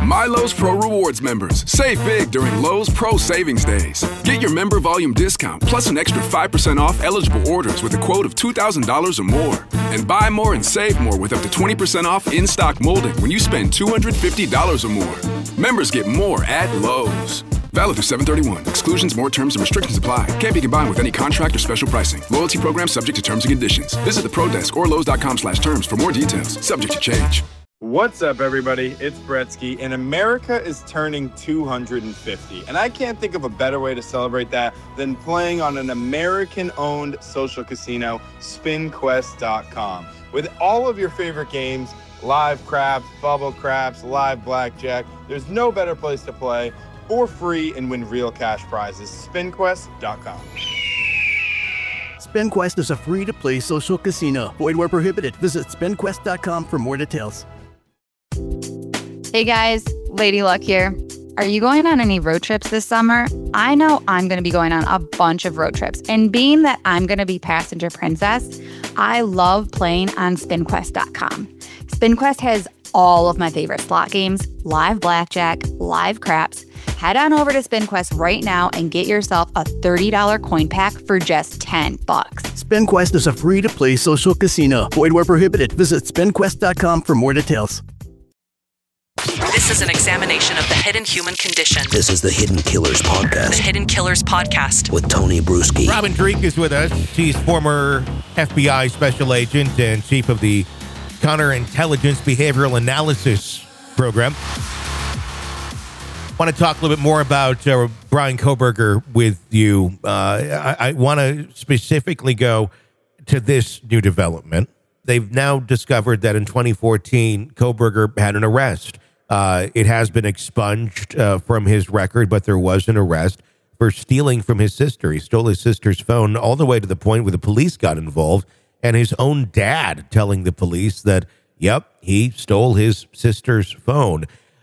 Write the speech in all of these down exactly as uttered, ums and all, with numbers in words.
My Lowe's Pro Rewards members, save big during Lowe's Pro Savings Days. Get your member volume discount plus an extra five percent off eligible orders with a quote of two thousand dollars or more. And buy more and save more with up to twenty percent off in-stock molding when you spend two hundred fifty dollars or more. Members get more at Lowe's. Valid through seven thirty-one. Exclusions, more terms, and restrictions apply. Can't be combined with any contract or special pricing. Loyalty program subject to terms and conditions. Visit the Pro Desk or Lowe's dot com slash terms for more details. Subject to change. What's up, everybody? It's Bretsky, and America is turning two hundred fifty. And I can't think of a better way to celebrate that than playing on an American-owned social casino, spin quest dot com. With all of your favorite games, live craps, bubble craps, live blackjack, there's no better place to play for free and win real cash prizes. spin quest dot com. SpinQuest is a free-to-play social casino. Void where prohibited. Visit spin quest dot com for more details. Hey guys, Lady Luck here. Are you going on any road trips this summer? I know I'm going to be going on a bunch of road trips. And being that I'm going to be passenger princess, I love playing on spin quest dot com. SpinQuest has all of my favorite slot games, live blackjack, live craps. Head on over to SpinQuest right now and get yourself a thirty dollars coin pack for just ten bucks. SpinQuest is a free-to-play social casino. Void where prohibited. Visit spin quest dot com for more details. This is an examination of the hidden human condition. This is the Hidden Killers Podcast. The Hidden Killers Podcast. With Tony Bruschi. Robin Dreek is with us. She's former F B I special agent and chief of the Counterintelligence Behavioral Analysis Program. I want to talk a little bit more about uh, Bryan Kohberger with you. Uh, I, I want to specifically go to this new development. They've now discovered that in twenty fourteen, Kohberger had an arrest. Uh, it has been expunged uh, from his record, but there was an arrest for stealing from his sister. He stole his sister's phone all the way to the point where the police got involved, and his own dad telling the police that, yep, he stole his sister's phone.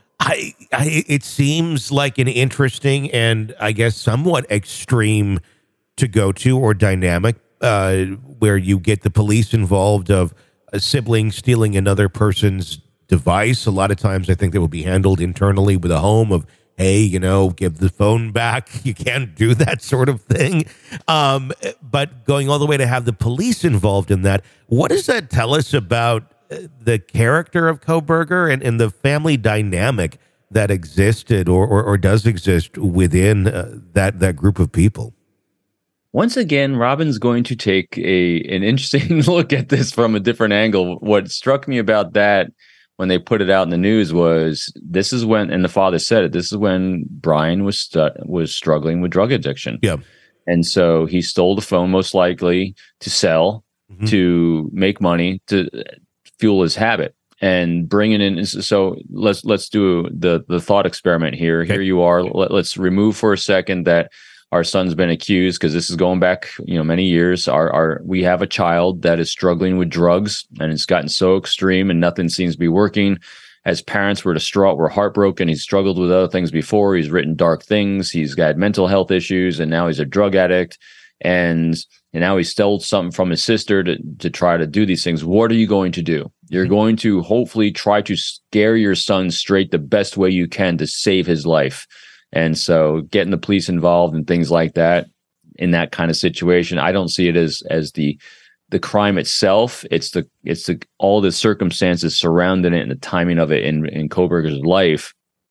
I, I it seems like an interesting and I guess somewhat extreme to go to or dynamic uh, where you get the police involved of a sibling stealing another person's device. A lot of times I think that would be handled internally with a home of, hey, you know, give the phone back. You can't do that sort of thing. Um, but going all the way to have the police involved in that, what does that tell us about the character of Kohberger and, and the family dynamic that existed or, or, or does exist within uh, that, that group of people? Once again, Robin's going to take a an interesting look at this from a different angle. What struck me about that when they put it out in the news was this is when, and the father said it, this is when Bryan was stu- was struggling with drug addiction. Yeah. And so he stole the phone most likely to sell, mm-hmm. to make money, to fuel his habit and bring it in. So let's let's do the, the thought experiment here. Okay. Here you are. Let, let's remove for a second that our son's been accused, because this is going back, you know, many years. Our, our, we have a child that is struggling with drugs, and it's gotten so extreme, and nothing seems to be working. As parents, we're distraught, we're heartbroken. He's struggled with other things before. He's written dark things. He's got mental health issues, and now he's a drug addict. And and now he stole something from his sister to to try to do these things. What are you going to do? You're going to hopefully try to scare your son straight the best way you can to save his life. And so getting the police involved and things like that in that kind of situation, I don't see it as as the the crime itself. It's the it's the all the circumstances surrounding it and the timing of it in, in Kohberger's life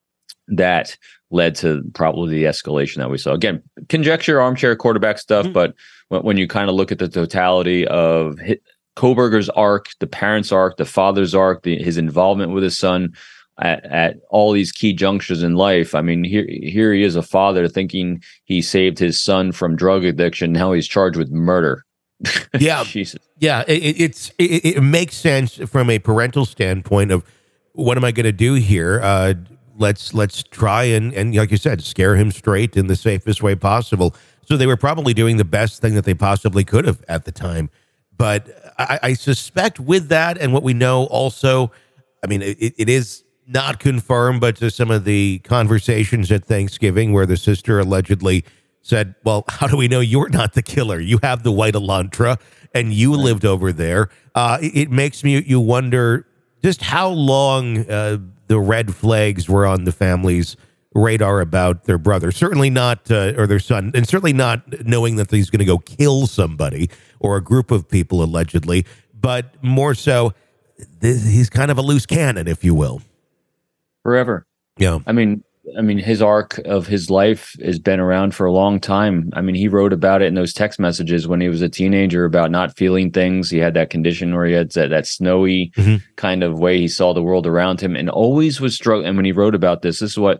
that led to probably the escalation that we saw. Again, conjecture, armchair quarterback stuff, mm-hmm. but when, when you kind of look at the totality of his, Kohberger's arc, the parents' arc, the father's arc, the, his involvement with his son, At, at all these key junctures in life. I mean, here here he is, a father thinking he saved his son from drug addiction. Now he's charged with murder. Yeah, Jesus. Yeah. It, it's it, it makes sense from a parental standpoint of what am I going to do here? Uh, let's let's try and and like you said, scare him straight in the safest way possible. So they were probably doing the best thing that they possibly could have at the time. But I, I suspect with that and what we know also, I mean, it, it is not confirmed, but to some of the conversations at Thanksgiving where the sister allegedly said, well, how do we know you're not the killer? You have the white Elantra and you lived over there. Uh, it, it makes me, you wonder, just how long uh, the red flags were on the family's radar about their brother. Certainly not, uh, or their son, and certainly not knowing that he's going to go kill somebody or a group of people allegedly, but more so, th- he's kind of a loose cannon, if you will. Forever. Yeah. I mean, I mean, his arc of his life has been around for a long time. I mean, he wrote about it in those text messages when he was a teenager about not feeling things. He had that condition where he had that, that snowy mm-hmm. kind of way he saw the world around him, and always was struggling. And when he wrote about this, this is what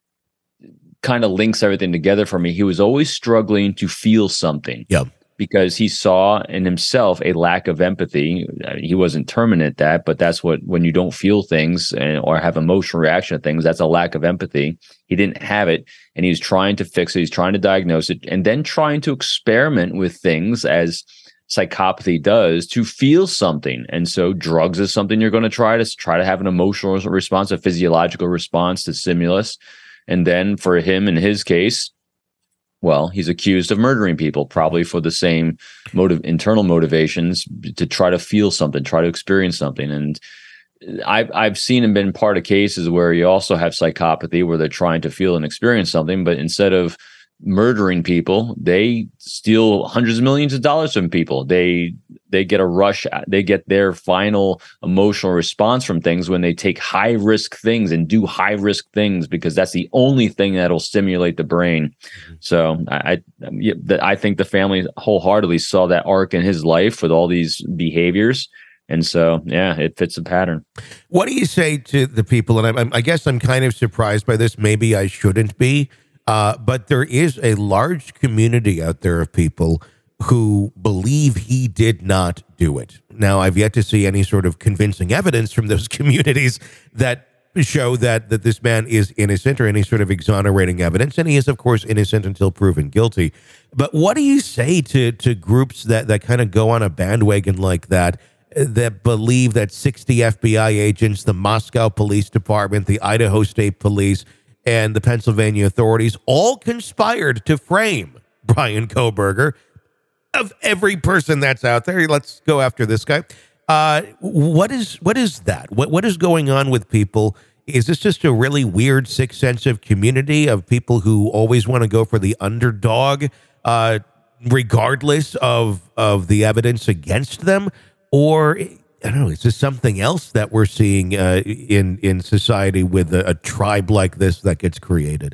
kind of links everything together for me. He was always struggling to feel something. Yeah. Because he saw in himself a lack of empathy. He wasn't terming it that, but that's what, when you don't feel things and, or have emotional reaction to things, that's a lack of empathy. He didn't have it, and he was trying to fix it. He's trying to diagnose it, and then trying to experiment with things as psychopathy does to feel something. And so drugs is something you're going to try to try to have an emotional response, a physiological response to stimulus. And then for him, in his case, well, he's accused of murdering people, probably for the same motive, internal motivations to try to feel something, try to experience something. And I've I've seen and been part of cases where you also have psychopathy, where they're trying to feel and experience something, but instead of murdering people, they steal hundreds of millions of dollars from people. They they get a rush. They get their final emotional response from things when they take high risk things and do high risk things, because that's the only thing that'll stimulate the brain. So I I, I think the family wholeheartedly saw that arc in his life with all these behaviors. And so, yeah, it fits a pattern. What do you say to the people? And I, I guess I'm kind of surprised by this. Maybe I shouldn't be. Uh, but there is a large community out there of people who believe he did not do it. Now, I've yet to see any sort of convincing evidence from those communities that show that, that this man is innocent, or any sort of exonerating evidence. And he is, of course, innocent until proven guilty. But what do you say to, to groups that, that kind of go on a bandwagon like that, that believe that sixty F B I agents, the Moscow Police Department, the Idaho State Police, and the Pennsylvania authorities all conspired to frame Bryan Kohberger? Of every person that's out there, let's go after this guy. Uh, what is what is that? What what is going on with people? Is this just a really weird, sick sense of community of people who always want to go for the underdog, uh, regardless of of the evidence against them? Or I don't know, is this something else that we're seeing uh, in in society with a, a tribe like this that gets created?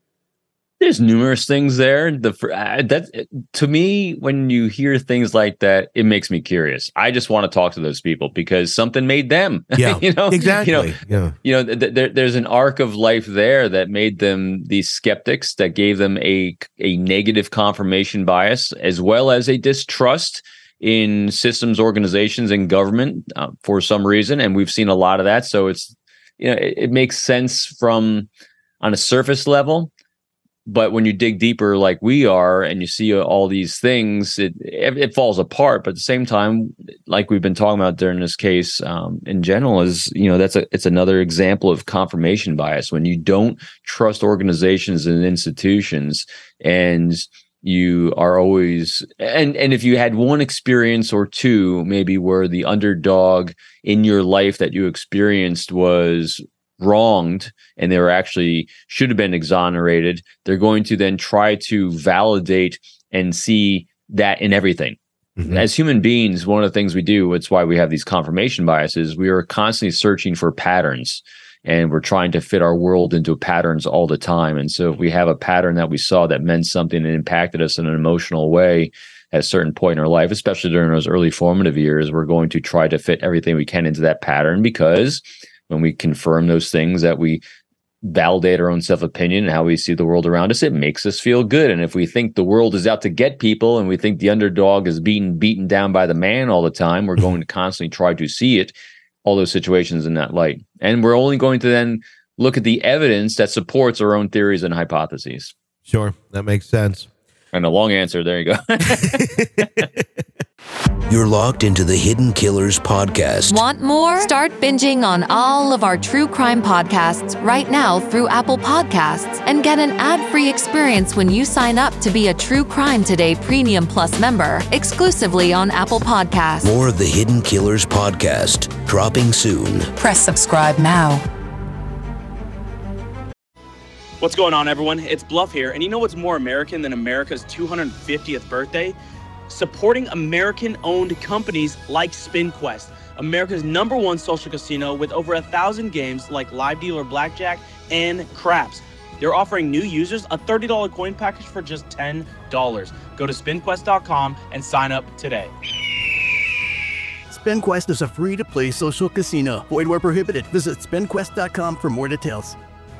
There's numerous things there. The uh, that to me, when you hear things like that, it makes me curious. I just want to talk to those people because something made them. Yeah, you know, exactly. You know, yeah. you know th- th- there's an arc of life there that made them these skeptics, that gave them a a negative confirmation bias, as well as a distrust in systems, organizations, and government uh, for some reason. And we've seen a lot of that. So it's, you know, it, it makes sense from on a surface level. But when you dig deeper like we are and you see all these things, it it falls apart. But at the same time, like we've been talking about during this case um, in general, is, you know, that's a it's another example of confirmation bias. When you don't trust organizations and institutions, and you are always, and and if you had one experience or two, maybe where the underdog in your life that you experienced was wronged and they were actually should have been exonerated, they're going to then try to validate and see that in everything. Mm-hmm. As human beings, one of the things we do, it's why we have these confirmation biases, we are constantly searching for patterns, and we're trying to fit our world into patterns all the time. And so if we have a pattern that we saw that meant something and impacted us in an emotional way at a certain point in our life, especially during those early formative years, we're going to try to fit everything we can into that pattern, because when we confirm those things, that we validate our own self-opinion and how we see the world around us, it makes us feel good. And if we think the world is out to get people, and we think the underdog is being beaten down by the man all the time, we're going to constantly try to see it, all those situations in that light. And we're only going to then look at the evidence that supports our own theories and hypotheses. Sure, that makes sense. And a long answer. There you go. You're locked into the Hidden Killers podcast. Want more? Start binging on all of our true crime podcasts right now through Apple Podcasts and get an ad-free experience when you sign up to be a True Crime Today Premium Plus member exclusively on Apple Podcasts. More of the Hidden Killers podcast dropping soon. Press subscribe now. What's going on, everyone? It's Bluff here, and you know what's more American than America's two hundred fiftieth birthday? Supporting American-owned companies like SpinQuest, America's number one social casino with over a thousand games like Live Dealer Blackjack and Craps. They're offering new users a thirty dollars coin package for just ten dollars. Go to spin quest dot com and sign up today. SpinQuest is a free-to-play social casino. Void where prohibited. Visit spin quest dot com for more details.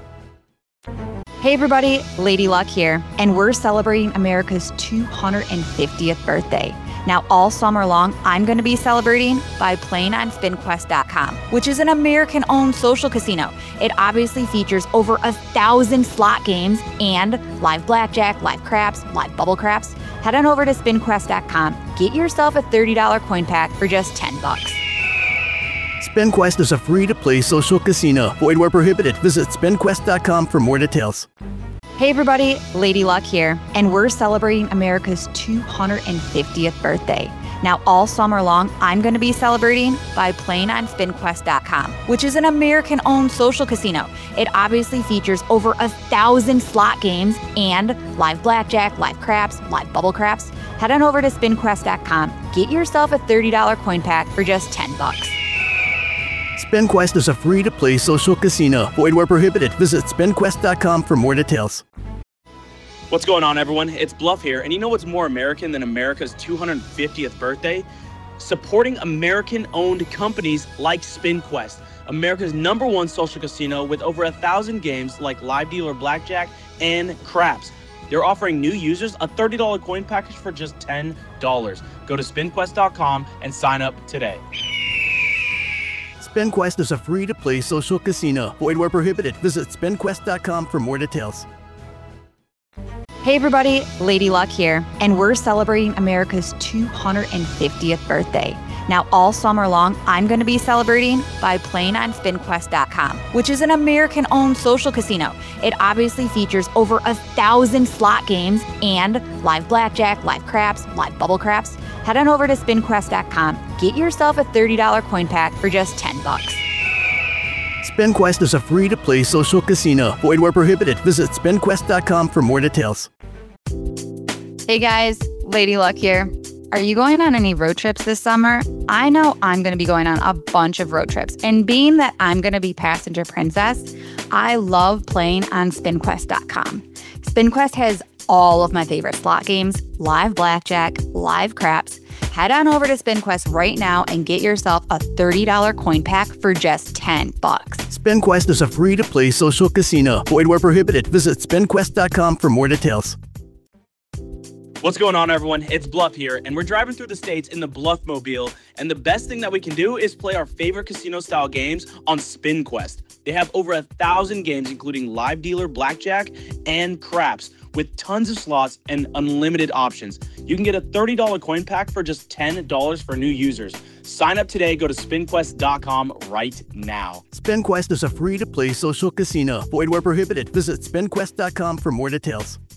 Hey everybody, Lady Luck here, and we're celebrating America's two hundred fiftieth birthday. Now all summer long, I'm going to be celebrating by playing on spin quest dot com, which is an American-owned social casino. It obviously features over a thousand slot games and live blackjack, live craps, live bubble craps. Head on over to spin quest dot com, get yourself a thirty dollars coin pack for just ten bucks. SpinQuest is a free-to-play social casino. Void where prohibited. Visit spin quest dot com for more details. Hey everybody, Lady Luck here, and we're celebrating America's two hundred fiftieth birthday. Now all summer long, I'm going to be celebrating by playing on spin quest dot com, which is an American-owned social casino. It obviously features over a thousand slot games and live blackjack, live craps, live bubble craps. Head on over to spin quest dot com, get yourself a thirty dollars coin pack for just ten bucks. SpinQuest is a free-to-play social casino. Void where prohibited. Visit spin quest dot com for more details. What's going on, everyone? It's Bluff here, and you know what's more American than America's two hundred fiftieth birthday? Supporting American-owned companies like SpinQuest, America's number one social casino with over a thousand games like Live Dealer Blackjack and Craps. They're offering new users a thirty dollars coin package for just ten dollars. Go to spin quest dot com and sign up today. SpinQuest is a free-to-play social casino. Void where prohibited. Visit spin quest dot com for more details. Hey everybody, Lady Luck here, and we're celebrating America's two hundred fiftieth birthday. Now all summer long, I'm going to be celebrating by playing on spin quest dot com, which is an American-owned social casino. It obviously features over a thousand slot games and live blackjack, live craps, live bubble craps. Head on over to spin quest dot com, get yourself a thirty dollars coin pack for just ten bucks. SpinQuest is a free-to-play social casino. Void where prohibited. Visit spin quest dot com for more details. Hey guys, Lady Luck here. Are you going on any road trips this summer? I know I'm going to be going on a bunch of road trips, and being that I'm going to be passenger princess, I love playing on spin quest dot com. SpinQuest has all of my favorite slot games, live blackjack, live craps. Head on over to SpinQuest right now and get yourself a thirty dollars coin pack for just ten bucks. SpinQuest is a free-to-play social casino. Void where prohibited. Visit spin quest dot com for more details. What's going on, everyone? It's Bluff here, and we're driving through the states in the Bluffmobile, and the best thing that we can do is play our favorite casino-style games on SpinQuest. They have over a thousand games, including Live Dealer Blackjack and Craps, with tons of slots and unlimited options. You can get a thirty dollars coin pack for just ten dollars for new users. Sign up today. Go to spin quest dot com right now. SpinQuest is a free-to-play social casino. Void where prohibited. Visit spin quest dot com for more details.